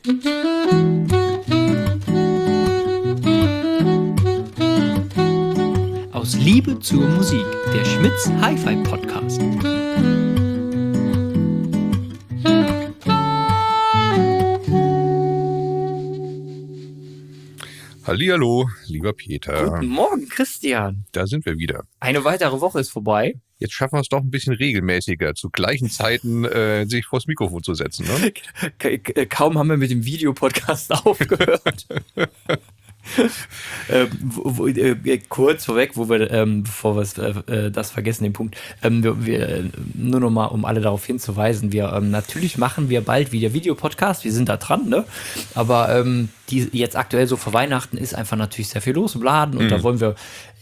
Aus Liebe zur Musik, der Schmitz Hi-Fi Podcast. Hallihallo, lieber Peter. Guten Morgen, Christian. Da sind wir wieder. Eine weitere Woche ist vorbei. Jetzt schaffen wir es doch ein bisschen regelmäßiger, zu gleichen Zeiten sich vors Mikrofon zu setzen. Ne? Kaum haben wir mit dem Videopodcast aufgehört. Kurz vorweg, bevor wir das vergessen, den Punkt, nur noch mal, um alle darauf hinzuweisen, natürlich machen wir bald wieder Videopodcast, wir sind da dran, ne? Aber die jetzt aktuell so vor Weihnachten ist einfach natürlich sehr viel los im Laden und da wollen wir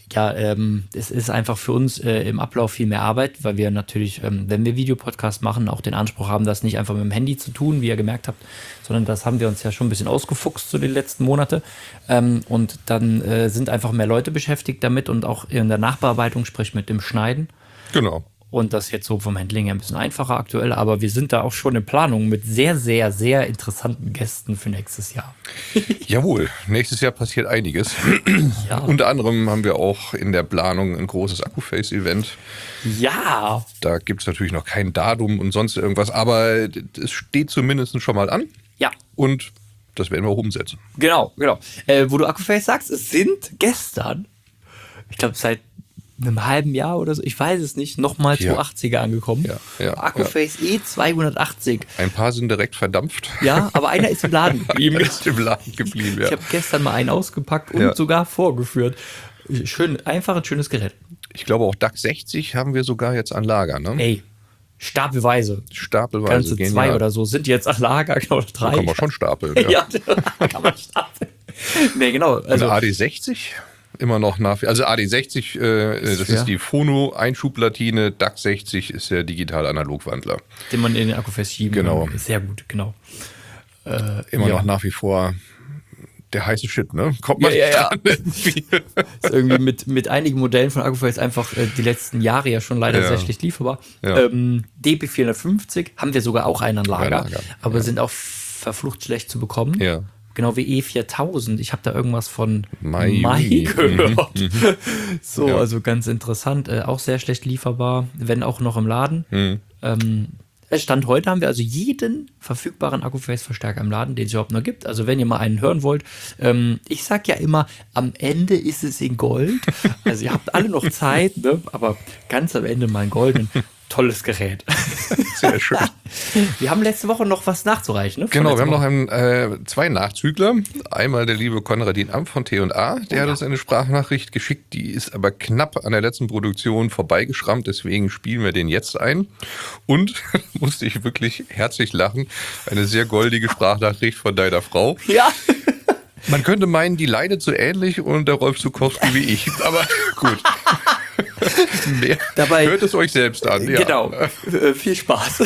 es ist einfach für uns im Ablauf viel mehr Arbeit, weil wir natürlich, wenn wir Videopodcast machen, auch den Anspruch haben, das nicht einfach mit dem Handy zu tun, wie ihr gemerkt habt, sondern das haben wir uns ja schon ein bisschen ausgefuchst so die letzten Monate. Und dann sind einfach mehr Leute beschäftigt damit und auch in der Nachbearbeitung, sprich mit dem Schneiden. Genau. Und das jetzt so vom Handling her ein bisschen einfacher aktuell, aber wir sind da auch schon in Planung mit sehr, sehr, sehr interessanten Gästen für nächstes Jahr. Jawohl, nächstes Jahr passiert einiges. Ja. Unter anderem haben wir auch in der Planung ein großes Akkuface-Event. Ja. Da gibt es natürlich noch kein Datum und sonst irgendwas, aber es steht zumindest schon mal an. Ja. Und das werden wir auch umsetzen. Genau. Wo du Akkuface sagst, es sind gestern, ich glaube seit einem halben Jahr oder so, ich weiß es nicht, nochmal 280er angekommen. Ja. Akkuface E280. Ein paar sind direkt verdampft. Ja, aber einer ist im Laden geblieben. Ich habe gestern mal einen ausgepackt und sogar vorgeführt. Einfach ein schönes Gerät. Ich glaube auch DAC 60 haben wir sogar jetzt an Lager, ne? Ey, stapelweise. Ganze genial. 2 oder so sind jetzt an Lager, genau, 3. Da kann man schon stapeln. Ja, kann man stapeln. Nee, genau. Also AD60 immer noch also AD60, das ist die Phono-Einschubplatine, DAC 60 ist der Digital-Analog-Wandler. Den man in den Akkuface schieben kann. Sehr gut, genau. Immer noch nach wie vor der heiße Shit, ne? Kommt man dran irgendwie. Ist irgendwie mit einigen Modellen von Akkuface einfach die letzten Jahre ja schon leider sehr schlecht lieferbar. Ja. DP450 haben wir sogar auch einen an Lager. Aber sind auch verflucht schlecht zu bekommen. Ja. Genau wie E4000. Ich habe da irgendwas von Mai gehört. So, also ganz interessant. Auch sehr schlecht lieferbar, wenn auch noch im Laden. Stand heute haben wir also jeden verfügbaren Akkuface-Verstärker im Laden, den es überhaupt noch gibt. Also wenn ihr mal einen hören wollt. Ich sag ja immer, am Ende ist es in Gold. Also ihr habt alle noch Zeit, ne? Aber ganz am Ende mal in Gold. Tolles Gerät. Sehr schön. Wir haben letzte Woche noch was nachzureichen. Ne? Genau, wir haben noch 2 Nachzügler. Einmal der liebe Konradin Amp von T&A, der hat uns eine Sprachnachricht geschickt. Die ist aber knapp an der letzten Produktion vorbeigeschrammt, deswegen spielen wir den jetzt ein. Und, musste ich wirklich herzlich lachen, eine sehr goldige Sprachnachricht von deiner Frau. Ja. Man könnte meinen, die leidet so ähnlich unter Rolf Zuckowski wie ich, aber gut. Dabei hört es euch selbst an. Ja. Genau. Viel Spaß.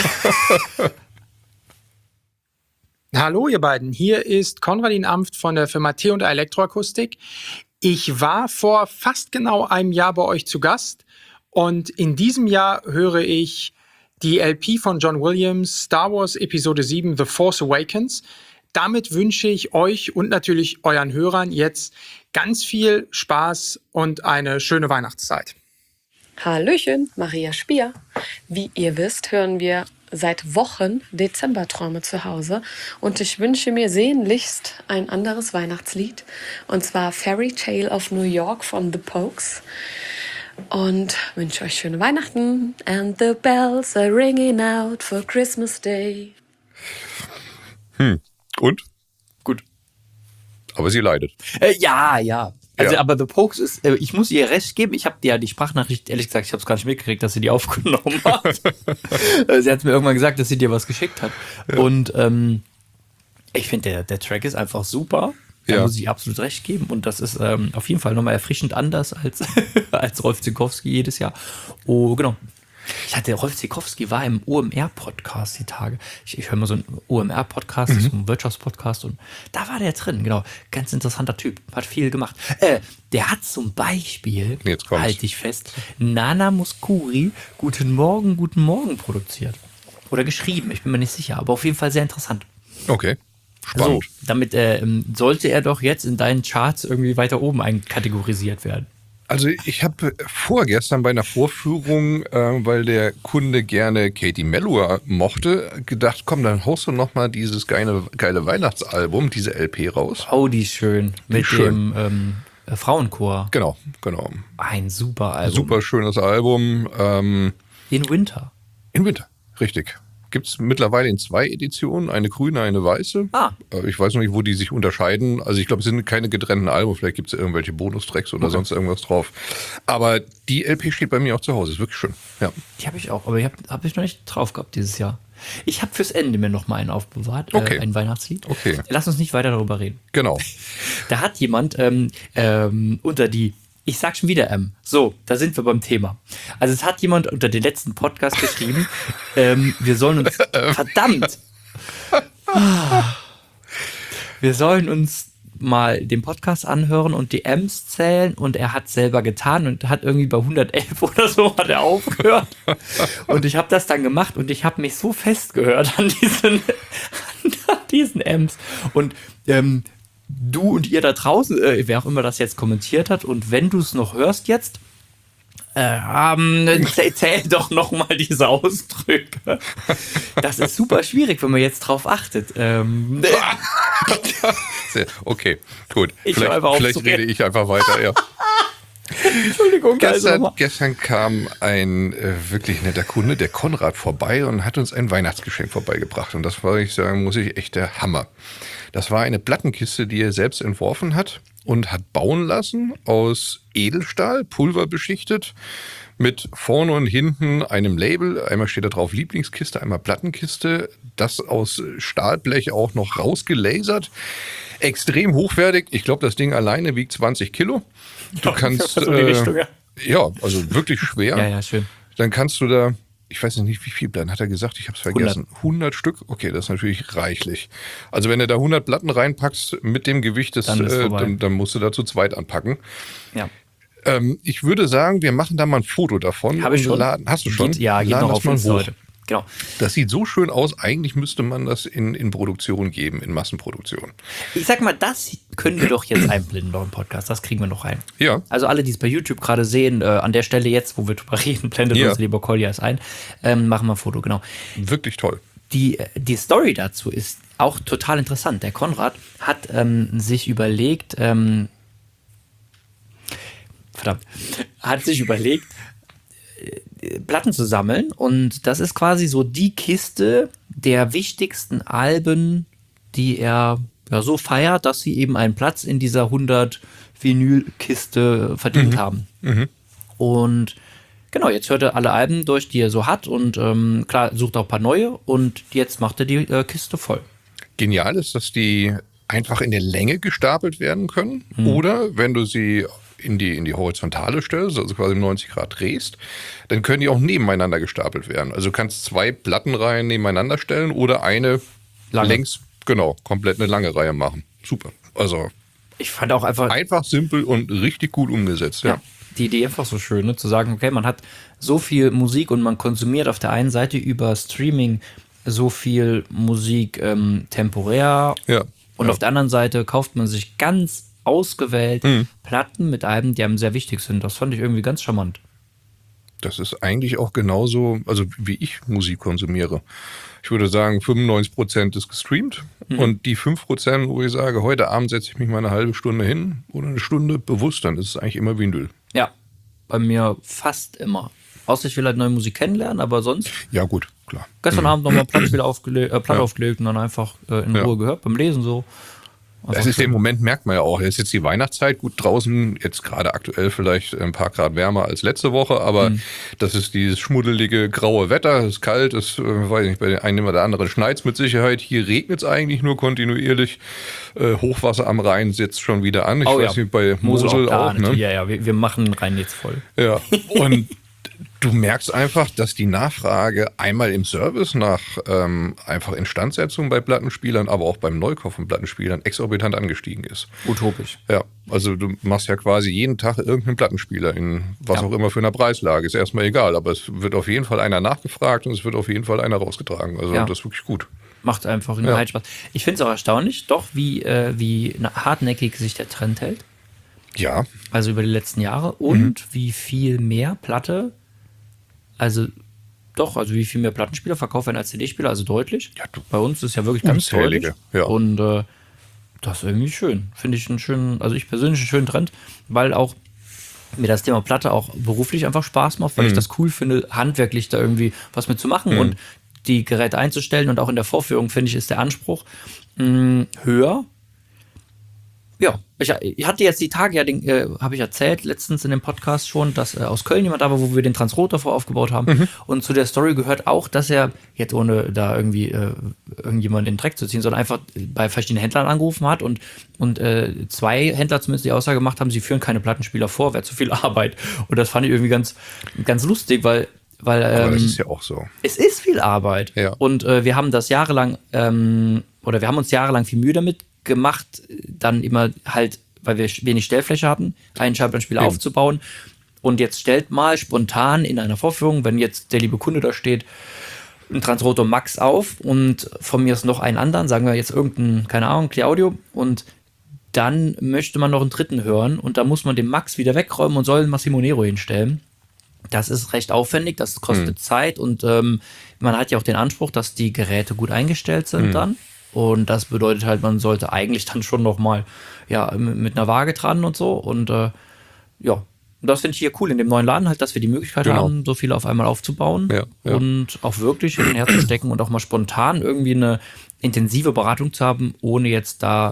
Hallo ihr beiden, hier ist Konradin Amft von der Firma T&A Elektroakustik. Ich war vor fast genau einem Jahr bei euch zu Gast und in diesem Jahr höre ich die LP von John Williams, Star Wars Episode 7, The Force Awakens. Damit wünsche ich euch und natürlich euren Hörern jetzt ganz viel Spaß und eine schöne Weihnachtszeit. Hallöchen, Maria Spier. Wie ihr wisst, hören wir seit Wochen Dezemberträume zu Hause und ich wünsche mir sehnlichst ein anderes Weihnachtslied und zwar Fairy Tale of New York von The Pogues und wünsche euch schöne Weihnachten and the bells are ringing out for Christmas Day. Und? Gut. Aber sie leidet. Ja. Also, aber The Pogues ist, ich muss ihr recht geben, ich habe dir ja die Sprachnachricht, ehrlich gesagt, ich habe es gar nicht mitgekriegt, dass sie die aufgenommen hat. Sie hat mir irgendwann gesagt, dass sie dir was geschickt hat. Ja. Und ich finde, der Track ist einfach super. Da muss ich absolut recht geben. Und das ist auf jeden Fall nochmal erfrischend anders als Rolf Zuckowski jedes Jahr. Oh, genau. Rolf Zuckowski war im OMR-Podcast die Tage. Ich höre mal so einen OMR-Podcast, das ist ein Wirtschaftspodcast und da war der drin, genau. Ganz interessanter Typ, hat viel gemacht. Der hat zum Beispiel, halte ich fest, Nana Mouskouri Guten Morgen produziert. Oder geschrieben, ich bin mir nicht sicher, aber auf jeden Fall sehr interessant. Okay. spannend. So, damit sollte er doch jetzt in deinen Charts irgendwie weiter oben einkategorisiert werden. Also ich habe vorgestern bei einer Vorführung, weil der Kunde gerne Katie Melua mochte, gedacht, komm, dann haust du nochmal dieses geile Weihnachtsalbum, diese LP raus. Oh, die ist schön. Mit schön. dem Frauenchor. Genau. Ein super Album. Super schönes Album. In Winter. In Winter, richtig. Gibt es mittlerweile in 2 Editionen, eine grüne, eine weiße. Ich weiß noch nicht, wo die sich unterscheiden. Also ich glaube, es sind keine getrennten Alben, vielleicht gibt es irgendwelche Bonustracks oder sonst irgendwas drauf. Aber die LP steht bei mir auch zu Hause, ist wirklich schön. Ja. Die habe ich auch, aber hab ich noch nicht drauf gehabt dieses Jahr. Ich habe fürs Ende mir noch mal einen aufbewahrt, ein Weihnachtslied. Okay. Lass uns nicht weiter darüber reden. Genau. Da hat jemand unter die, ich sag schon wieder so, da sind wir beim Thema. Also es hat jemand unter den letzten Podcast geschrieben, wir sollen uns, verdammt, wir sollen uns mal den Podcast anhören und die M's zählen und er hat selber getan und hat irgendwie bei 111 oder so hat er aufgehört und ich habe das dann gemacht und ich habe mich so festgehört an diesen M's und du und ihr da draußen, wer auch immer das jetzt kommentiert hat und wenn du es noch hörst jetzt, zähl doch noch mal diese Ausdrücke. Das ist super schwierig, wenn man jetzt drauf achtet. Okay, gut. Vielleicht rede ich einfach weiter, ja. Entschuldigung. Gestern kam ein wirklich netter Kunde, der Konrad, vorbei und hat uns ein Weihnachtsgeschenk vorbeigebracht. Und das war, ich sagen, muss ich echt der Hammer. Das war eine Plattenkiste, die er selbst entworfen hat und hat bauen lassen aus Edelstahl, pulverbeschichtet, mit vorne und hinten einem Label. Einmal steht da drauf Lieblingskiste, einmal Plattenkiste. Das aus Stahlblech auch noch rausgelasert. Extrem hochwertig. Ich glaube, das Ding alleine wiegt 20 Kilo. Du kannst, so die Richtung, ja. Ja, also wirklich schwer. Ja, schön. Dann kannst du da, ich weiß nicht, wie viel Platten hat er gesagt, ich habe es vergessen. 100 Stück? Okay, das ist natürlich reichlich. Also wenn du da 100 Platten reinpackst mit dem Gewicht, dann musst du da zu zweit anpacken. Ja. Ich würde sagen, wir machen da mal ein Foto davon. Habe ich schon. Hast du schon? Geht noch auf uns heute. Genau. Das sieht so schön aus, eigentlich müsste man das in Produktion geben, in Massenproduktion. Ich sag mal, das können wir doch jetzt einblenden noch im Podcast, das kriegen wir noch rein. Ja. Also alle, die es bei YouTube gerade sehen, an der Stelle jetzt, wo wir drüber reden, blendet uns lieber Koljas ein, machen wir ein Foto, genau. Wirklich toll. Die Story dazu ist auch total interessant. Der Konrad hat sich überlegt, Platten zu sammeln und das ist quasi so die Kiste der wichtigsten Alben, die er so feiert, dass sie eben einen Platz in dieser 100 Vinyl-Kiste verdient haben. Und genau, jetzt hört er alle Alben durch, die er so hat und klar, sucht auch ein paar neue und jetzt macht er die Kiste voll. Genial ist, dass die einfach in der Länge gestapelt werden können oder wenn du sie in die Horizontale stellst, also quasi 90 Grad drehst, dann können die auch nebeneinander gestapelt werden. Also du kannst 2 Plattenreihen nebeneinander stellen oder eine längs, komplett eine lange Reihe machen. Super. Also ich fand auch einfach simpel und richtig gut umgesetzt. Ja. Die Idee einfach so schön, ne? Zu sagen, okay, man hat so viel Musik und man konsumiert auf der einen Seite über Streaming so viel Musik temporär und auf der anderen Seite kauft man sich ganz ausgewählt Platten mit Alben, die einem sehr wichtig sind. Das fand ich irgendwie ganz charmant. Das ist eigentlich auch genauso, also wie ich Musik konsumiere. Ich würde sagen, 95% ist gestreamt und die 5%, wo ich sage, heute Abend setze ich mich mal eine halbe Stunde hin oder eine Stunde bewusst, dann ist es eigentlich immer Vinyl. Ja, bei mir fast immer. Außer ich will halt neue Musik kennenlernen, aber sonst. Ja, gut, klar. Gestern Abend nochmal Platte aufgelegt und dann einfach in Ruhe gehört, beim Lesen so. Das ist im Moment, merkt man ja auch, es ist jetzt die Weihnachtszeit, gut draußen, jetzt gerade aktuell vielleicht ein paar Grad wärmer als letzte Woche, aber das ist dieses schmuddelige, graue Wetter, es ist kalt, es, weiß nicht, bei dem einen oder anderen schneit es mit Sicherheit, hier regnet es eigentlich nur kontinuierlich, Hochwasser am Rhein setzt schon wieder an, ich weiß nicht, bei Mosel auch, ne? Ja, wir machen Rhein jetzt voll. Ja, und du merkst einfach, dass die Nachfrage einmal im Service nach einfach Instandsetzung bei Plattenspielern, aber auch beim Neukauf von Plattenspielern exorbitant angestiegen ist. Utopisch. Ja, also du machst ja quasi jeden Tag irgendeinen Plattenspieler in was auch immer für einer Preislage. Ist erstmal egal, aber es wird auf jeden Fall einer nachgefragt und es wird auf jeden Fall einer rausgetragen. Also das ist wirklich gut. Macht einfach einen Spaß. Ich finde es auch erstaunlich, doch, wie hartnäckig sich der Trend hält. Ja. Also über die letzten Jahre. Und wie viel mehr Platte, also wie viel mehr Plattenspieler verkauft werden als CD-Spieler, also deutlich. Ja, bei uns ist ja wirklich ganz deutlich. Ja. Und das ist irgendwie schön. Finde ich ich persönlich einen schönen Trend, weil auch mir das Thema Platte auch beruflich einfach Spaß macht, weil ich das cool finde, handwerklich da irgendwie was mitzumachen und die Geräte einzustellen. Und auch in der Vorführung, finde ich, ist der Anspruch höher. Ja, ich hatte jetzt die Tage, habe ich erzählt, letztens in dem Podcast schon, dass aus Köln jemand da war, wo wir den Transrotor voraufgebaut haben. Und zu der Story gehört auch, dass er, jetzt ohne da irgendwie irgendjemanden in den Dreck zu ziehen, sondern einfach bei verschiedenen Händlern angerufen hat und 2 Händler zumindest die Aussage gemacht haben, sie führen keine Plattenspieler vor, wäre zu viel Arbeit. Und das fand ich irgendwie ganz, ganz lustig, weil aber das ist ja auch so. Es ist viel Arbeit. Ja. Und wir haben das jahrelang, wir haben uns jahrelang viel Mühe damit gemacht, dann immer halt, weil wir wenig Stellfläche hatten, einen Schallplattenspieler aufzubauen. Und jetzt stellt mal spontan in einer Vorführung, wenn jetzt der liebe Kunde da steht, einen Transrotor Max auf und von mir ist noch einen anderen, sagen wir jetzt irgendeinen, keine Ahnung, Clear Audio, und dann möchte man noch einen dritten hören und da muss man den Max wieder wegräumen und soll einen Massimo Nero hinstellen. Das ist recht aufwendig, das kostet Zeit und man hat ja auch den Anspruch, dass die Geräte gut eingestellt sind dann. Und das bedeutet halt, man sollte eigentlich dann schon noch mal mit einer Waage dran und so. Und das finde ich hier cool in dem neuen Laden halt, dass wir die Möglichkeit haben, so viele auf einmal aufzubauen und auch wirklich herzustecken und auch mal spontan irgendwie eine intensive Beratung zu haben, ohne jetzt da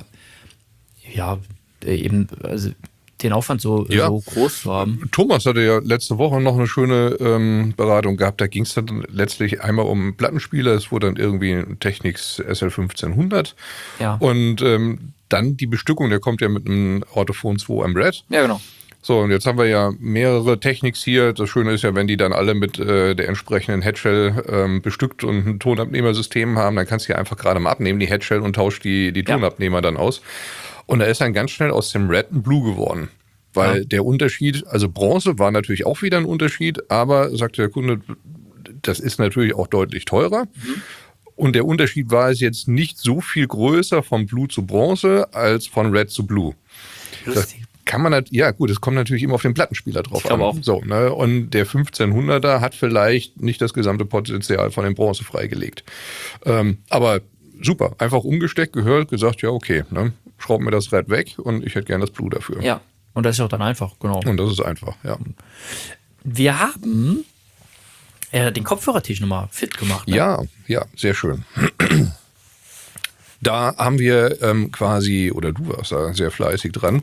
den Aufwand so groß zu haben. Thomas hatte ja letzte Woche noch eine schöne Beratung gehabt. Da ging es dann letztlich einmal um Plattenspieler. Es wurde dann irgendwie ein Technics SL1500. Ja. Und dann die Bestückung, der kommt ja mit einem Orthophon 2 am Red. Ja, genau. So, und jetzt haben wir ja mehrere Technics hier. Das Schöne ist ja, wenn die dann alle mit der entsprechenden Headshell bestückt und ein Tonabnehmersystem haben, dann kannst du ja einfach gerade mal abnehmen, die Headshell, und tauscht die Tonabnehmer dann aus. Und da ist dann ganz schnell aus dem Red ein Blue geworden. Weil der Unterschied, also Bronze war natürlich auch wieder ein Unterschied, aber, sagte der Kunde, das ist natürlich auch deutlich teurer. Und der Unterschied war es jetzt nicht so viel größer von Blue zu Bronze als von Red zu Blue. Lustig. Kann man es kommt natürlich immer auf den Plattenspieler drauf an. Auch. So, ne? Und der 1500er hat vielleicht nicht das gesamte Potenzial von dem Bronze freigelegt. Aber super, einfach umgesteckt, gehört, gesagt, ja okay, ne? Schrauben wir das Red weg und ich hätte gerne das Blue dafür. Ja, und das ist auch dann einfach, genau. Und das ist einfach, ja. Wir haben den Kopfhörertisch nochmal fit gemacht. Ne? Ja, sehr schön. Da haben wir quasi, oder du warst da sehr fleißig dran.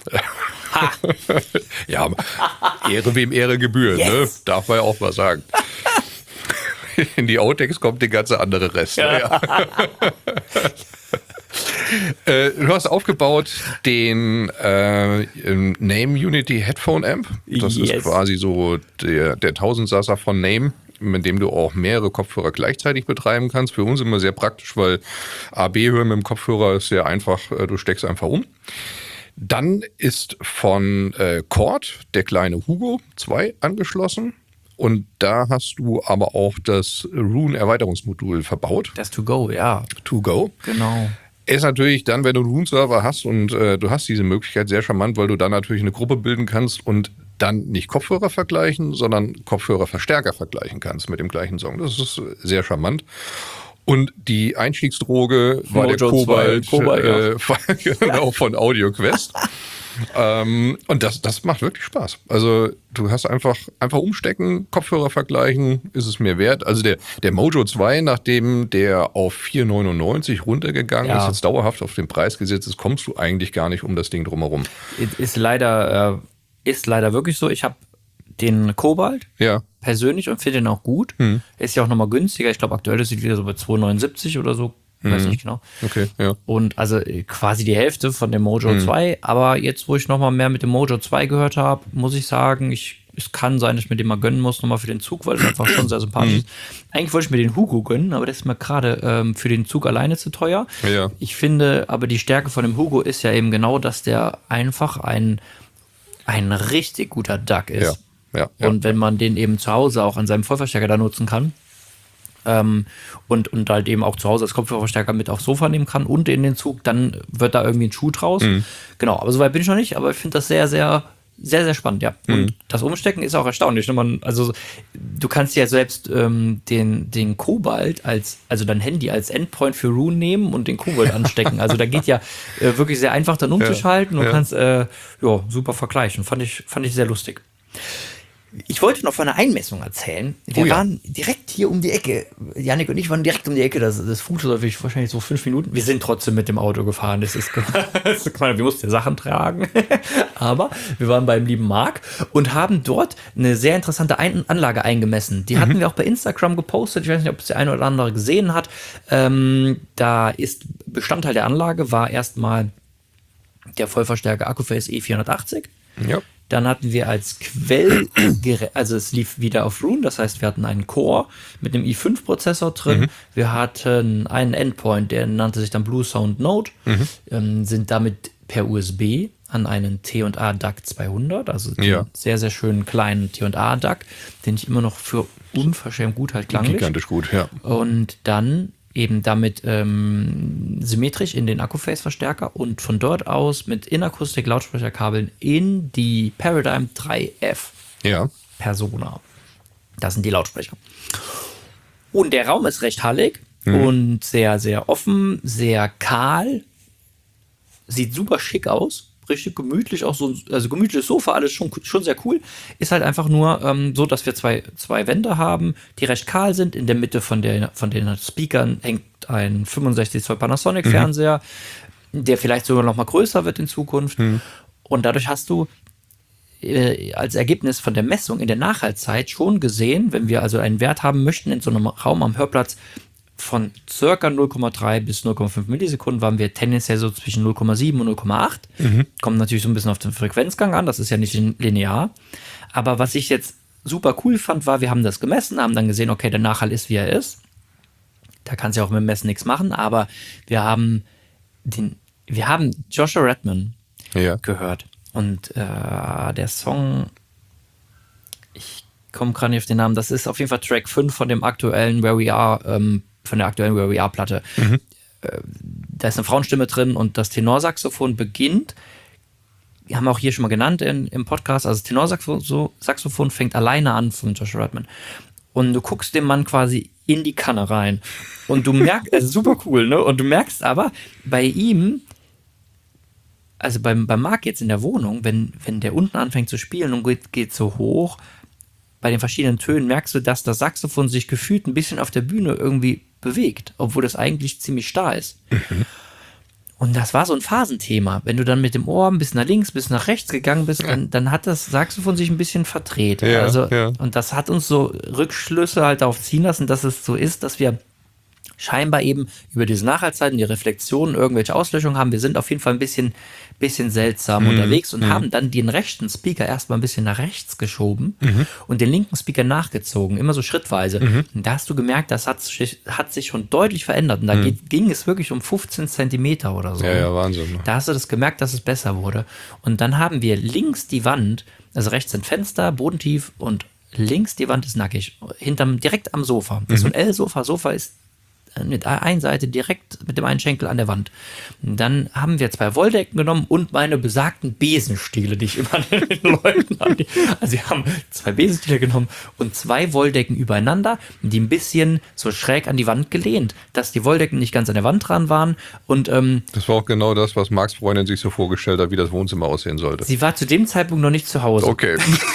Ja, Ehre wem Ehre gebührt, ne? Darf man ja auch mal sagen. In die Outtakes kommt der ganze andere Rest. Ja. Du hast aufgebaut den Name Unity Headphone Amp. Das ist quasi so der Tausendsasser von Name, mit dem du auch mehrere Kopfhörer gleichzeitig betreiben kannst. Für uns immer sehr praktisch, weil A/B-Hören mit dem Kopfhörer ist sehr einfach. Du steckst einfach um. Dann ist von Chord der kleine Hugo 2 angeschlossen. Und da hast du aber auch das Roon-Erweiterungsmodul verbaut. Das To-Go, ja. To-Go. Genau. Ist natürlich dann, wenn du einen Roon-Server hast und du hast diese Möglichkeit, sehr charmant, weil du dann natürlich eine Gruppe bilden kannst und dann nicht Kopfhörer vergleichen, sondern Kopfhörerverstärker vergleichen kannst mit dem gleichen Song. Das ist sehr charmant. Und die Einstiegsdroge war der Kobalt genau, von AudioQuest. Und das macht wirklich Spaß. Also du hast einfach umstecken, Kopfhörer vergleichen, ist es mir wert. Also der Mojo 2, nachdem der auf 4,99 runtergegangen ist, jetzt dauerhaft auf den Preis gesetzt ist, kommst du eigentlich gar nicht um das Ding drumherum. Ist leider wirklich so. Ich habe den Kobalt persönlich und finde den auch gut. Ist ja auch nochmal günstiger. Ich glaube, aktuell ist es wieder so bei 2,79 oder so. Weiß nicht genau. Okay, ja. Und also quasi die Hälfte von dem Mojo 2. Aber jetzt, wo ich nochmal mehr mit dem Mojo 2 gehört habe, muss ich sagen, es kann sein, dass ich mir den mal gönnen muss, nochmal für den Zug, weil es einfach schon sehr sympathisch ist. Eigentlich wollte ich mir den Hugo gönnen, aber das ist mir gerade für den Zug alleine zu teuer. Ja. Ich finde, aber die Stärke von dem Hugo ist ja eben genau, dass der einfach ein richtig guter DAC ist. Ja. Und wenn man den eben zu Hause auch an seinem Vollverstärker da nutzen kann, und halt eben auch zu Hause als Kopfhörerverstärker mit aufs Sofa nehmen kann und in den Zug, dann wird da irgendwie ein Schuh draus. Genau, aber soweit bin ich noch nicht, aber ich finde das sehr, sehr, sehr, sehr spannend, ja. Und das Umstecken ist auch erstaunlich. Also du kannst ja selbst den Kobalt also dein Handy als Endpoint für Rune nehmen und den Kobalt anstecken. Also da geht ja wirklich sehr einfach dann umzuschalten und kannst super vergleichen. Fand ich sehr lustig. Ich wollte noch von einer Einmessung erzählen. Wir waren direkt hier um die Ecke. Janik und ich waren direkt um die Ecke. Das Fuß wahrscheinlich so 5 Minuten. Wir sind trotzdem mit dem Auto gefahren. Das ist wir mussten Sachen tragen. Aber wir waren beim lieben Marc und haben dort eine sehr interessante Anlage eingemessen. Die hatten wir auch bei Instagram gepostet. Ich weiß nicht, ob es der eine oder andere gesehen hat. Da ist Bestandteil der Anlage war erstmal der Vollverstärker Accuphase E480. Ja. Dann hatten wir als also es lief wieder auf Rune, das heißt, wir hatten einen Core mit einem i5-Prozessor drin. Wir hatten einen Endpoint, der nannte sich dann Blue Sound Node, sind damit per USB an einen T&A DAC 200, also einen sehr, sehr schönen kleinen T&A DAC, den ich immer noch für unverschämt gut halt klanglich. Gigantisch gut, ja. Und dann eben damit symmetrisch in den Accuphase-Verstärker und von dort aus mit Inakustik-Lautsprecherkabeln in die Paradigm 3F Persona. Das sind die Lautsprecher. Und der Raum ist recht hallig und sehr, sehr offen, sehr kahl. Sieht super schick aus. Richtig gemütlich, auch so, also gemütliches Sofa, alles schon sehr cool. Ist halt einfach nur so, dass wir zwei Wände haben, die recht kahl sind. In der Mitte von den Speakern hängt ein 65 Zoll Panasonic-Fernseher, der vielleicht sogar noch mal größer wird in Zukunft. Und dadurch hast du als Ergebnis von der Messung in der Nachhaltzeit schon gesehen, wenn wir also einen Wert haben möchten in so einem Raum am Hörplatz, von circa 0,3 bis 0,5 Millisekunden waren wir tendenziell so zwischen 0,7 und 0,8. Kommt natürlich so ein bisschen auf den Frequenzgang an, das ist ja nicht linear. Aber was ich jetzt super cool fand, war, wir haben das gemessen, haben dann gesehen, okay, der Nachhall ist, wie er ist. Da kannst du ja auch mit dem Messen nichts machen, aber wir haben Joshua Redman gehört. Und der Song, ich komme gerade nicht auf den Namen, das ist auf jeden Fall Track 5 von dem aktuellen Where We Are, von der aktuellen Where We Are Platte. Da ist eine Frauenstimme drin und das Tenorsaxophon beginnt, wir haben auch hier schon mal genannt im Podcast, also das Tenorsaxophon fängt alleine an von Joshua Redman. Und du guckst dem Mann quasi in die Kanne rein. Und du merkst, es ist super cool, ne? Und du merkst aber bei ihm, also beim Marc jetzt in der Wohnung, wenn der unten anfängt zu spielen und geht so hoch, bei den verschiedenen Tönen merkst du, dass das Saxophon sich gefühlt ein bisschen auf der Bühne irgendwie bewegt, obwohl das eigentlich ziemlich starr ist. Und das war so ein Phasenthema. Wenn du dann mit dem Ohr ein bisschen nach links, ein bisschen nach rechts gegangen bist, dann hat das Saxophon sich ein bisschen verdreht. Und das hat uns so Rückschlüsse halt darauf ziehen lassen, dass es so ist, dass wir scheinbar eben über diese Nachhaltzeiten, die Reflexionen, irgendwelche Auslöschungen haben. Wir sind auf jeden Fall ein bisschen seltsam unterwegs und haben dann den rechten Speaker erstmal ein bisschen nach rechts geschoben und den linken Speaker nachgezogen, immer so schrittweise. Und da hast du gemerkt, das hat sich schon deutlich verändert. Und da ging es wirklich um 15 Zentimeter oder so. Ja, Wahnsinn. Da hast du das gemerkt, dass es besser wurde. Und dann haben wir links die Wand, also rechts sind Fenster, bodentief und links die Wand ist nackig, direkt am Sofa. Das ist so ein L-Sofa. Sofa ist mit einer Seite direkt mit dem einen Schenkel an der Wand. Und dann haben wir 2 Wolldecken genommen und meine besagten Besenstiele, die ich immer den Leuten habe. Also wir haben 2 Besenstiele genommen und 2 Wolldecken übereinander, die ein bisschen so schräg an die Wand gelehnt, dass die Wolldecken nicht ganz an der Wand dran waren. Und das war auch genau das, was Marks Freundin sich so vorgestellt hat, wie das Wohnzimmer aussehen sollte. Sie war zu dem Zeitpunkt noch nicht zu Hause. Okay.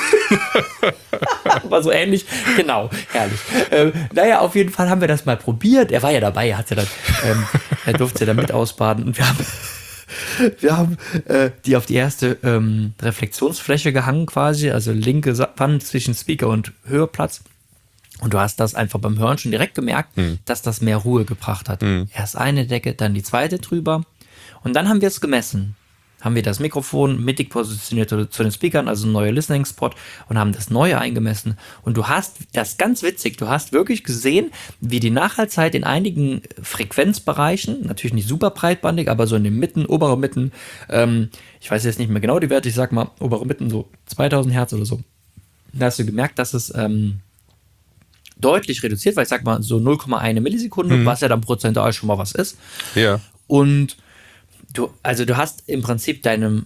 War so ähnlich, genau, herrlich. Naja, auf jeden Fall haben wir das mal probiert. Er war ja dabei, er durfte ja dann mit ausbaden und wir haben die auf die erste Reflexionsfläche gehangen quasi, also linke Wand zwischen Speaker und Hörplatz. Und du hast das einfach beim Hören schon direkt gemerkt, dass das mehr Ruhe gebracht hat. Erst eine Decke, dann die zweite drüber. Und dann haben wir es gemessen. Haben wir das Mikrofon mittig positioniert zu den Speakern, also ein neuer Listening-Spot und haben das Neue eingemessen. Und du hast, das ist ganz witzig, du hast wirklich gesehen, wie die Nachhaltzeit in einigen Frequenzbereichen, natürlich nicht super breitbandig, aber so in den Mitten, obere Mitten, ich weiß jetzt nicht mehr genau die Werte, ich sag mal obere Mitten, so 2000 Hertz oder so. Da hast du gemerkt, dass es deutlich reduziert, weil ich sag mal so 0,1 Millisekunde, was ja dann prozentual schon mal was ist. Ja. Und du hast im Prinzip deinem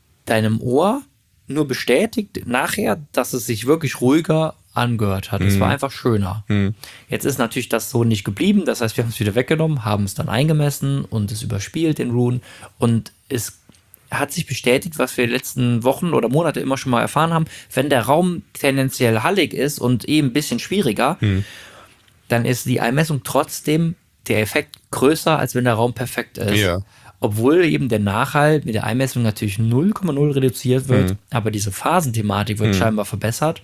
Ohr nur bestätigt nachher, dass es sich wirklich ruhiger angehört hat. Es war einfach schöner. Jetzt ist natürlich das so nicht geblieben. Das heißt, wir haben es wieder weggenommen, haben es dann eingemessen und es überspielt, den Roon. Und es hat sich bestätigt, was wir die letzten Wochen oder Monate immer schon mal erfahren haben. Wenn der Raum tendenziell hallig ist und ein bisschen schwieriger, dann ist die Einmessung trotzdem der Effekt größer, als wenn der Raum perfekt ist. Ja. Obwohl eben der Nachhall mit der Einmessung natürlich 0,0 reduziert wird, aber diese Phasenthematik wird scheinbar verbessert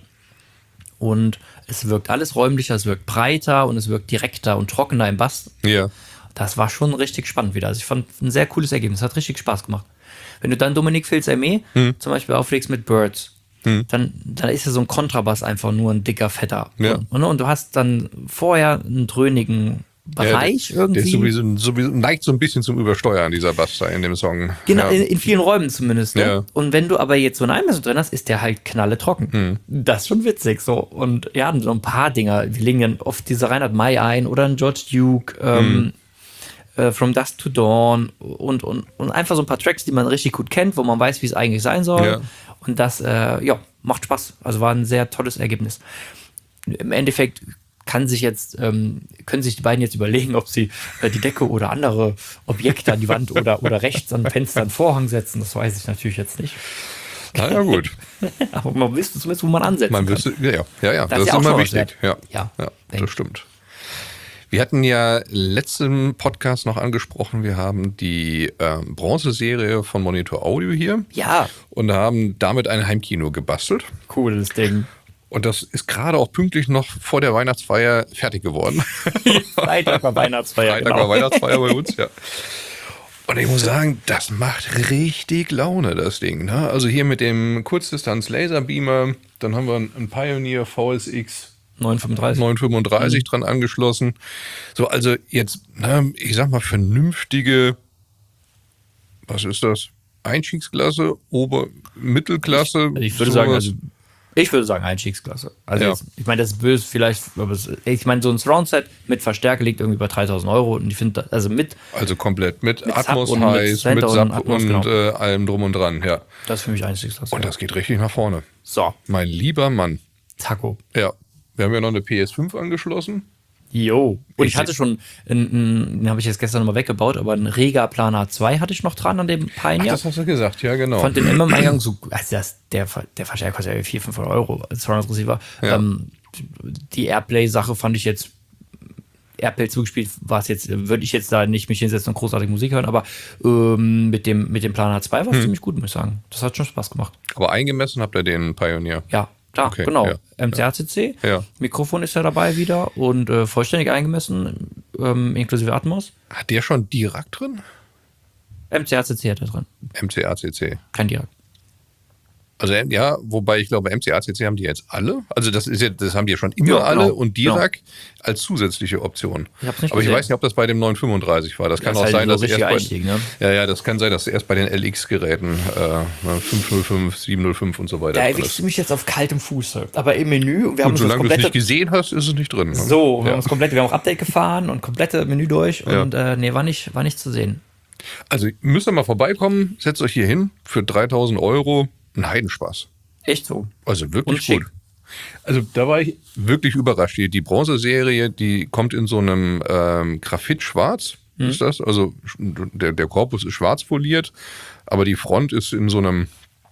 und es wirkt alles räumlicher, es wirkt breiter und es wirkt direkter und trockener im Bass. Ja. Das war schon richtig spannend wieder. Also ich fand ein sehr cooles Ergebnis, hat richtig Spaß gemacht. Wenn du dann Dominique Fils-Aimé zum Beispiel auflegst mit Birds, dann ist ja so ein Kontrabass einfach nur ein dicker, fetter. Ja. Und du hast dann vorher einen dröhnigen Bereich irgendwie. Der ist sowieso neigt so ein bisschen zum Übersteuern, dieser Bass da in dem Song. Genau, in vielen Räumen zumindest. Ne? Ja. Und wenn du aber jetzt so eine Einmessung drin hast, ist der halt knalletrocken. Das ist schon witzig so. Und ja, so ein paar Dinger. Wir legen dann oft diese Reinhard May ein oder einen George Duke, From Dusk to Dawn und einfach so ein paar Tracks, die man richtig gut kennt, wo man weiß, wie es eigentlich sein soll. Ja. Und das, macht Spaß. Also war ein sehr tolles Ergebnis. Im Endeffekt können sich die beiden jetzt überlegen, ob sie die Decke oder andere Objekte an die Wand oder rechts an Fenster einen Vorhang setzen. Das weiß ich natürlich jetzt nicht. Na ja, gut. Aber man wüsste zumindest, wo man ansetzen kann. Das ist immer wichtig. Ja, das stimmt. Wir hatten ja letzten Podcast noch angesprochen, wir haben die Bronze-Serie von Monitor Audio hier. Ja. Und haben damit ein Heimkino gebastelt. Cooles Ding. Und das ist gerade auch pünktlich noch vor der Weihnachtsfeier fertig geworden. Freitag war Weihnachtsfeier. Freitag war Weihnachtsfeier bei uns, ja. Und ich muss sagen, das macht richtig Laune, das Ding. Ne? Also hier mit dem Kurzdistanz-Laserbeamer, dann haben wir einen Pioneer VSX 935 dran angeschlossen. So, also jetzt, ich sag mal, vernünftige, was ist das? Einstiegsklasse, Mittelklasse. Ich würde sagen Einstiegsklasse. Also jetzt, ich meine, das ist böse vielleicht, aber ich meine, so ein Surround-Set mit Verstärker liegt irgendwie bei 3.000 € und ich finde, also komplett mit Atmos Highs, mit Sub und allem drum und dran, ja. Das ist für mich Einstiegsklasse. Und das geht richtig nach vorne. So. Mein lieber Mann. Taco. Ja. Wir haben ja noch eine PS5 angeschlossen. Jo. Und ich hatte schon, den habe ich jetzt gestern nochmal weggebaut, aber einen Rega Planar 2 hatte ich noch dran an dem Pioneer. Ach, das hast du gesagt, ja genau. Fand den immer im Eingang so, also der Verstärker kostet ja 400-500 € als Surround Receiver. Ja. Die Airplay-Sache fand ich jetzt, Airplay zugespielt war es jetzt, würde ich jetzt da nicht mich hinsetzen und großartig Musik hören, aber mit dem Planar 2 war es ziemlich gut, muss ich sagen. Das hat schon Spaß gemacht. Aber eingemessen habt ihr den Pioneer? Ja. Da, okay, genau. Ja. MCACC, Mikrofon ist ja dabei wieder und vollständig eingemessen, inklusive Atmos. Hat der schon Dirac drin? MCACC hat er drin. MCACC. Kein Dirac. Also ja, wobei ich glaube, MCACC haben die jetzt alle. Also das haben die ja schon immer alle und Dirac als zusätzliche Option. Aber ich weiß nicht, ob das bei dem 935 war. Das kann auch sein, dass das kann sein, dass erst bei den LX-Geräten 505, 705 und so weiter. Da erwischst du mich jetzt auf kaltem Fuß. Aber im Menü, wir haben solange du es nicht gesehen hast, ist es nicht drin. Ne? So, wir haben auch Update gefahren und komplette Menü durch und war nicht zu sehen. Also müsst ihr mal vorbeikommen, setzt euch hier hin für 3.000 €. Ein Heidenspaß. Echt so. Also wirklich gut. Also da war ich wirklich überrascht. Die Bronze-Serie, die kommt in so einem Graphit-Schwarz, ist das. Also der Korpus ist schwarz foliert, aber die Front ist in so einem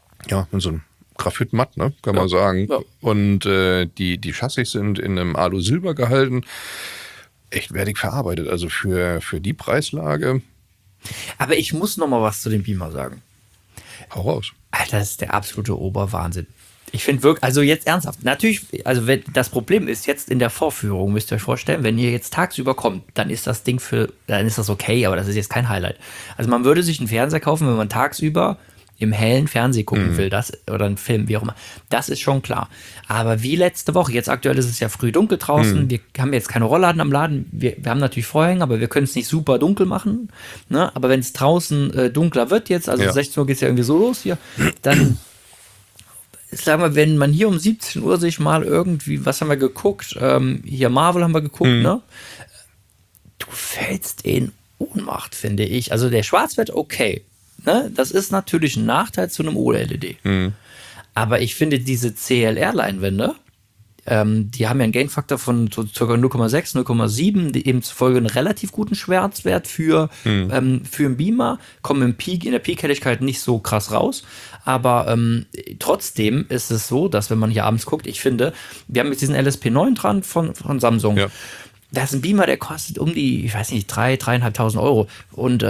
Graphit-Matt, ne, kann man sagen. Ja. Und die Chassis sind in einem Alu-Silber gehalten. Echt wertig verarbeitet. Also für die Preislage. Aber ich muss noch mal was zu dem Beamer sagen. Hau raus. Alter, das ist der absolute Oberwahnsinn. Ich finde wirklich, also jetzt ernsthaft, natürlich, also das Problem ist jetzt in der Vorführung, müsst ihr euch vorstellen, wenn ihr jetzt tagsüber kommt, dann ist das Ding dann ist das okay, aber das ist jetzt kein Highlight. Also man würde sich einen Fernseher kaufen, wenn man tagsüber im hellen Fernsehen gucken will, oder einen Film, wie auch immer. Das ist schon klar. Aber wie letzte Woche, jetzt aktuell ist es ja früh dunkel draußen, wir haben jetzt keine Rollladen am Laden, wir haben natürlich Vorhänge, aber wir können es nicht super dunkel machen. Ne? Aber wenn es draußen dunkler wird jetzt, also 16 Uhr geht es ja irgendwie so los hier, dann sagen wir, wenn man hier um 17 Uhr sich mal irgendwie, was haben wir geguckt? Hier Marvel haben wir geguckt, ne? Du fällst in Ohnmacht, finde ich. Also der Schwarzwert, okay. Ne? Das ist natürlich ein Nachteil zu einem OLED. Aber ich finde diese CLR-Leinwände, die haben ja einen Gain-Faktor von so ca. 0,6, 0,7, die eben zufolge einen relativ guten Schwarzwert für einen Beamer, kommen in der Peak-Helligkeit nicht so krass raus. Aber trotzdem ist es so, dass wenn man hier abends guckt, ich finde, wir haben jetzt diesen LSP9 dran von Samsung. Ja. Da ist ein Beamer, der kostet um die, ich weiß nicht, 3.500 Euro. Und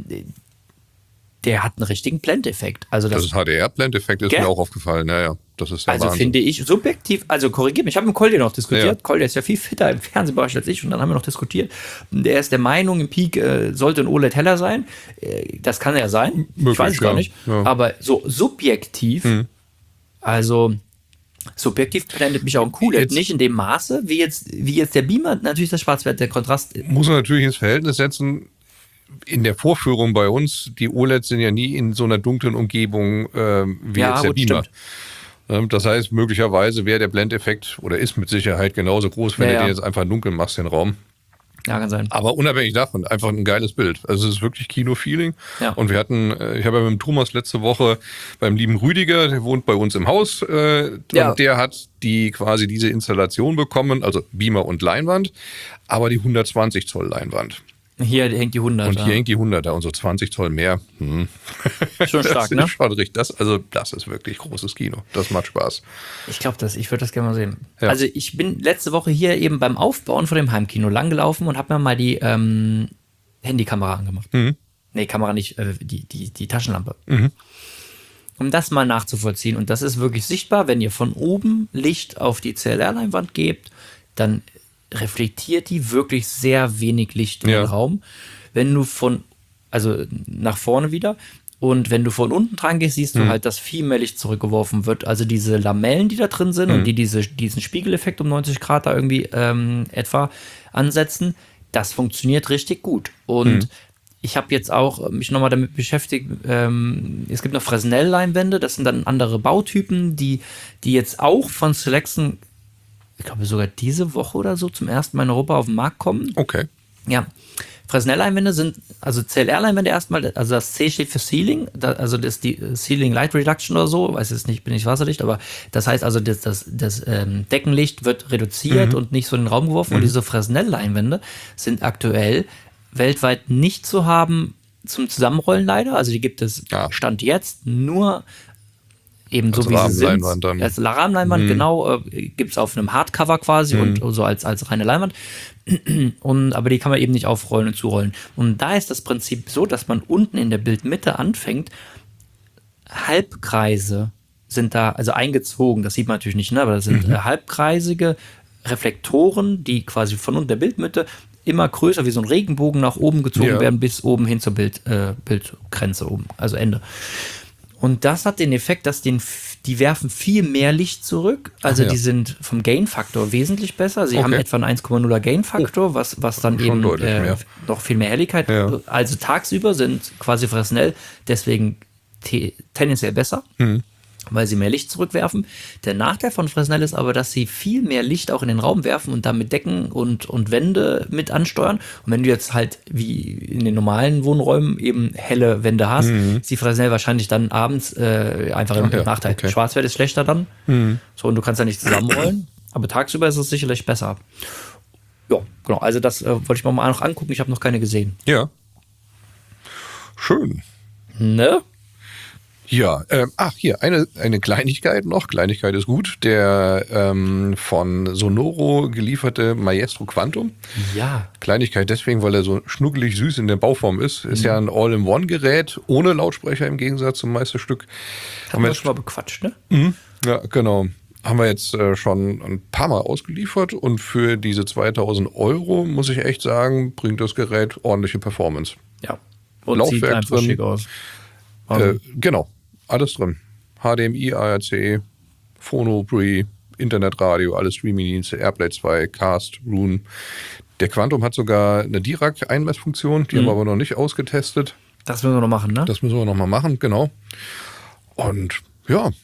der hat einen richtigen Blendeffekt. Also das ist HDR-Blendeffekt, ist mir auch aufgefallen. Naja, das ist der Also Wahnsinn. finde ich subjektiv, also korrigiert mich, ich habe mit Kolja noch diskutiert. Ja. Kolja ist ja viel fitter im Fernsehbereich als ich und dann haben wir noch diskutiert. Der ist der Meinung, im Peak sollte ein OLED heller sein. Das kann ja sein. Möglich, ich weiß es gar nicht. Ja. Aber so subjektiv, also subjektiv blendet mich auch ein QLED nicht in dem Maße, wie jetzt der Beamer. Natürlich das Schwarzwert, der Kontrast. Muss man natürlich ins Verhältnis setzen. In der Vorführung bei uns, die OLEDs sind ja nie in so einer dunklen Umgebung wie jetzt der Beamer. Stimmt. Das heißt, möglicherweise wäre der Blendeffekt oder ist mit Sicherheit genauso groß, wenn du den jetzt einfach dunkel machst, den Raum. Ja, kann sein. Aber unabhängig davon, einfach ein geiles Bild. Also es ist wirklich Kino-Feeling. Ja. Und ich habe ja mit dem Thomas letzte Woche beim lieben Rüdiger, der wohnt bei uns im Haus, und der hat quasi diese Installation bekommen, also Beamer und Leinwand, aber die 120 Zoll Leinwand. Hier hängt die 100er. Und hier hängt die 100er und so 20 Zoll mehr. Schon stark, ne? Schon richtig. Das ist wirklich großes Kino. Das macht Spaß. Ich glaube, ich würde das gerne mal sehen. Ja. Also ich bin letzte Woche hier eben beim Aufbauen von dem Heimkino langgelaufen und habe mir mal die Handykamera angemacht. Nee, Kamera nicht, die Taschenlampe. Um das mal nachzuvollziehen. Und das ist wirklich sichtbar, wenn ihr von oben Licht auf die CLR-Leinwand gebt, dann reflektiert die wirklich sehr wenig Licht in den Raum. Wenn du also nach vorne wieder, und wenn du von unten dran gehst, siehst du halt, dass viel mehr Licht zurückgeworfen wird. Also diese Lamellen, die da drin sind und die diesen Spiegeleffekt um 90 Grad da irgendwie etwa ansetzen, das funktioniert richtig gut. Und ich habe jetzt auch mich nochmal damit beschäftigt, es gibt noch Fresnel-Leinwände, das sind dann andere Bautypen, die jetzt auch von Selection, ich glaube sogar diese Woche oder so, zum ersten Mal in Europa auf den Markt kommen. Okay. Ja. Fresnel-Leinwände sind, also CLR-Leinwände erstmal, also das C steht für Ceiling, also das ist die Ceiling Light Reduction oder so, weiß jetzt nicht, bin nicht Wasserlicht, aber das heißt also, das Deckenlicht wird reduziert und nicht so in den Raum geworfen. Und diese Fresnel-Leinwände sind aktuell weltweit nicht zu haben zum Zusammenrollen leider. Also die gibt es Stand jetzt nur eben so wie sie sind. Als Rahmenleinwand, genau, gibt es auf einem Hardcover quasi und so als reine Leinwand. Aber die kann man eben nicht aufrollen und zurollen. Und da ist das Prinzip so, dass man unten in der Bildmitte anfängt, Halbkreise sind da, also eingezogen, das sieht man natürlich nicht, ne? Aber das sind halbkreisige Reflektoren, die quasi von unten der Bildmitte immer größer wie so ein Regenbogen nach oben gezogen werden, bis oben hin zur Bildgrenze oben, also Ende. Und das hat den Effekt, dass die werfen viel mehr Licht zurück. Also die sind vom Gain-Faktor wesentlich besser. Sie haben etwa einen 1,0er Gain-Faktor, was dann eben noch viel mehr Helligkeit. Ja. Also tagsüber sind quasi Fresnel deswegen tendenziell besser, weil sie mehr Licht zurückwerfen. Der Nachteil von Fresnel ist aber, dass sie viel mehr Licht auch in den Raum werfen und damit Decken und Wände mit ansteuern. Und wenn du jetzt halt wie in den normalen Wohnräumen eben helle Wände hast, ist die Fresnel wahrscheinlich dann abends einfach im Nachteil. Okay. Schwarzwert ist schlechter dann. So, und du kannst ja nicht zusammenrollen. Aber tagsüber ist es sicherlich besser. Ja, genau. Also das wollte ich mir mal noch angucken. Ich habe noch keine gesehen. Ja. Schön. Ne? Ja, hier, eine Kleinigkeit noch. Kleinigkeit ist gut. Der von Sonoro gelieferte Maestro Quantum. Ja. Kleinigkeit deswegen, weil er so schnuckelig süß in der Bauform ist. Ist ja ein All-in-One-Gerät, ohne Lautsprecher im Gegensatz zum Meisterstück. Haben wir schon mal bequatscht, ne? Ja, genau. Haben wir jetzt schon ein paar Mal ausgeliefert und für diese 2.000 Euro, muss ich echt sagen, bringt das Gerät ordentliche Performance. Ja, und Laufwerk sieht einfach schick aus. Genau. Alles drin. HDMI, ARC, Phono, Brie, Internetradio, alle Streaming-Dienste, Airplay 2, Cast, Rune. Der Quantum hat sogar eine Dirac-Einmessfunktion, die haben wir aber noch nicht ausgetestet. Das müssen wir noch machen, ne? Das müssen wir noch mal machen, genau. Und ja,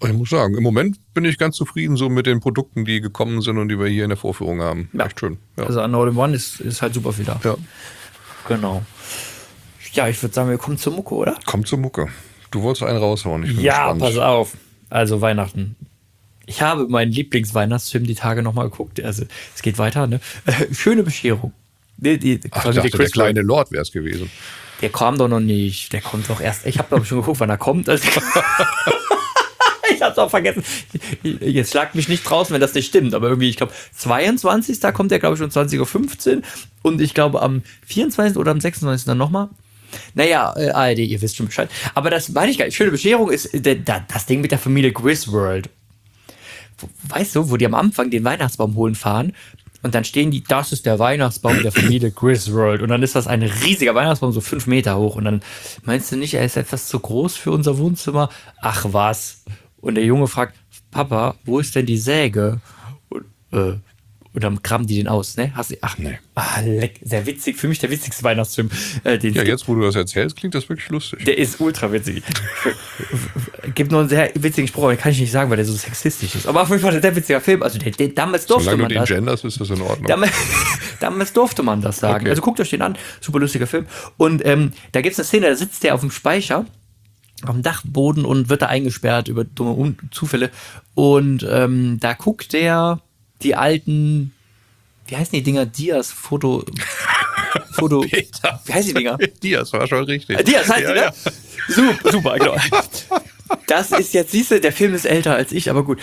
Ich muss sagen, im Moment bin ich ganz zufrieden so mit den Produkten, die gekommen sind und die wir hier in der Vorführung haben. Ja. Echt schön. Ja. Also an All-in-One ist halt super viel da. Ja. Genau. Ja, ich würde sagen, wir kommen zur Mucke, oder? Kommt zur Mucke. Du wolltest einen raushauen. Ich bin Ja, gespannt. pass auf. Also Weihnachten. Ich habe meinen Lieblingsweihnachtsfilm die Tage nochmal geguckt. Also es geht weiter, ne? Schöne Bescherung. Ach, ich dachte, der kleine Lord wäre es gewesen. Der kam doch noch nicht. Der kommt doch erst. Ich habe glaube ich schon geguckt, wann er kommt. Also ich hab's auch vergessen. Jetzt schlagt mich nicht draußen, wenn das nicht stimmt. Aber irgendwie, ich glaube, 22. Da kommt der, glaube ich, um 20.15 Uhr. Und ich glaube, am 24. oder am 26. dann nochmal. Naja, ARD, ihr wisst schon Bescheid. Aber das meine ich gar nicht. Schöne Bescherung ist das Ding mit der Familie Griswold. Weißt du, wo die am Anfang den Weihnachtsbaum holen fahren und dann stehen die, das ist der Weihnachtsbaum der Familie Griswold und dann ist das ein riesiger Weihnachtsbaum, so 5 Meter hoch und dann meinst du nicht, er ist etwas zu groß für unser Wohnzimmer? Ach was. Und der Junge fragt, Papa, wo ist denn die Säge? Und dann kramen die den aus, ne? Ach, nee. Leck, sehr witzig, für mich der witzigste Weihnachtsfilm. Ja, jetzt, wo du das erzählst, klingt das wirklich lustig. Der ist ultra witzig. Gibt nur einen sehr witzigen Spruch, aber den kann ich nicht sagen, weil der so sexistisch ist. Aber auf jeden Fall ein sehr witziger Film. Also damals durfte Solange man du den das. genders, ist das in Ordnung. Damals durfte man das sagen. Okay. Also guckt euch den an, super lustiger Film. Und da gibt es eine Szene, da sitzt der auf dem Speicher, auf dem Dachboden und wird da eingesperrt über dumme Zufälle. Und da guckt der die alten, wie heißen die Dinger? Dias, Foto. Peter. Wie heißen die Dinger? Dias war schon richtig. Dias heißt die, ne? Ja. Super, genau. Das ist jetzt, siehst du, der Film ist älter als ich, aber gut.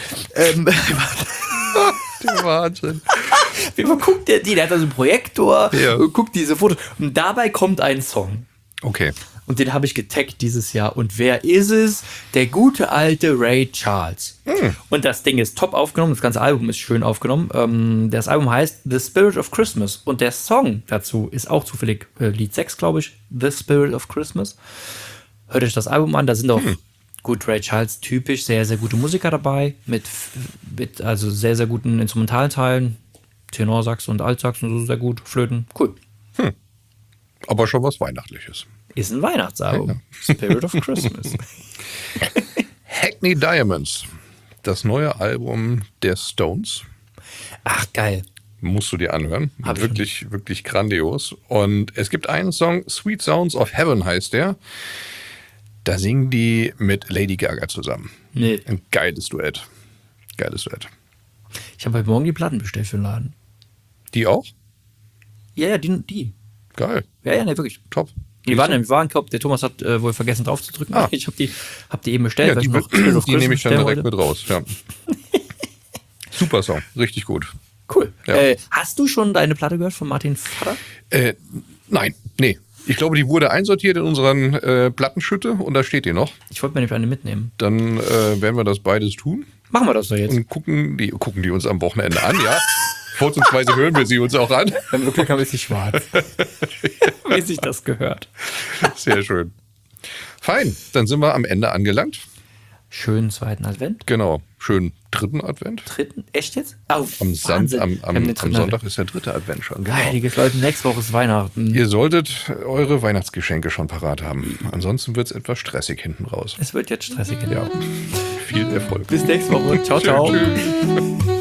Der Wahnsinn. Wie guckt der hat da so einen Projektor Ja. und guckt diese Fotos. Und dabei kommt ein Song. Okay. Und den habe ich getaggt dieses Jahr. Und wer ist es? Der gute alte Ray Charles. Und das Ding ist top aufgenommen. Das ganze Album ist schön aufgenommen. Das Album heißt The Spirit of Christmas. Und der Song dazu ist auch zufällig Lied 6, glaube ich. The Spirit of Christmas. Hört euch das Album an. Da sind auch gut Ray Charles typisch sehr, sehr gute Musiker dabei. Mit also sehr, sehr guten Instrumentalteilen. Tenorsax und Altsax und so sehr gut. Flöten. Cool. Aber schon was Weihnachtliches. Ist ein Weihnachtsalbum. Spirit of Christmas. Hackney Diamonds. Das neue Album der Stones. Ach, geil. Musst du dir anhören. Hab ich Wirklich, wirklich grandios. Und es gibt einen Song, Sweet Sounds of Heaven heißt der. Da singen die mit Lady Gaga zusammen. Nee. Ein geiles Duett. Geiles Duett. Ich habe heute Morgen die Platten bestellt für den Laden. Die auch? Ja, die. Geil. Ja, ne, wirklich. Top. Die waren im Warenkorb. Der Thomas hat wohl vergessen drauf zu drücken. Ah. Ich habe die eben bestellt. Ja, weil die ich noch Spirit of die nehme ich dann Christmas direkt bestellen mit raus. Ja. Super Song. Richtig gut. wollte. Cool. Ja. Hast du schon deine Platte gehört von Martin Vater? Nein, nee. Ich glaube, die wurde einsortiert in unseren Plattenschütte und da steht die noch. Ich wollte mir nämlich eine mitnehmen. Dann werden wir das beides tun Machen wir das doch jetzt. und gucken die uns am Wochenende an, ja. Vorzugsweise hören wir sie uns auch an. Wenn wir Glück haben, ist sie schwarz. Wie sich das gehört. Sehr schön. Fein, dann sind wir am Ende angelangt. Schönen zweiten Advent. Genau, schönen dritten Advent. Dritten? Echt jetzt? Oh, Am Wahnsinn. Wir haben den dritten Sonntag ist der dritte Advent schon. Genau. Heiliges Leute, nächste Woche ist Weihnachten. Ihr solltet eure Weihnachtsgeschenke schon parat haben. Ansonsten wird es etwas stressig hinten raus. Es wird jetzt stressig. Ja, viel Erfolg. Bis nächste Woche. Ciao, ciao. Tschüss.